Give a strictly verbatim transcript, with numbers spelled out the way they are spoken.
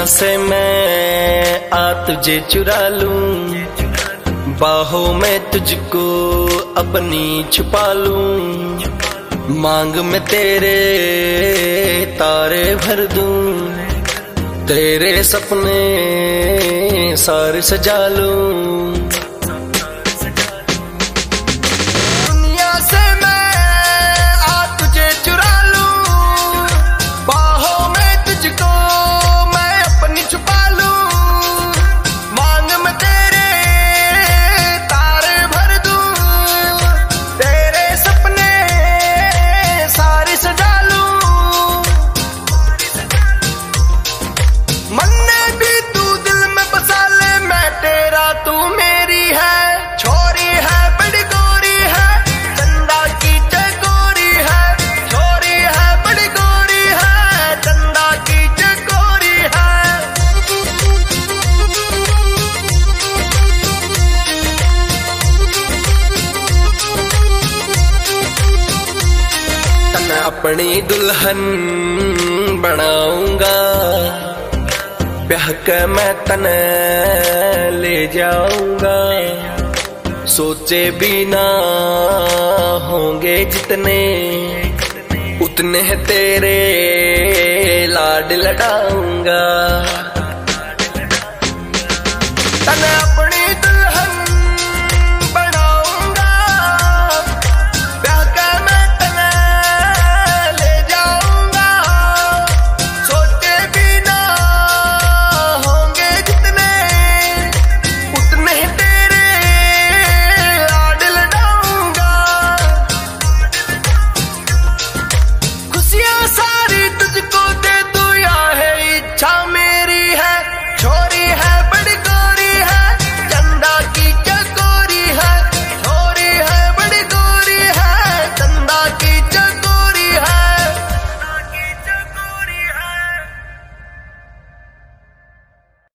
से मैं आ तुझे चुरा लूं, बाहों में तुझको अपनी छुपा लूं, मांग में तेरे तारे भर दूं, तेरे सपने सारे सजा लूं। अपनी दुल्हन बनाऊंगा, ब्याह के मैं तने ले जाऊंगा, सोचे भी ना होंगे जितने, उतने तेरे लाड लड़ाऊंगा।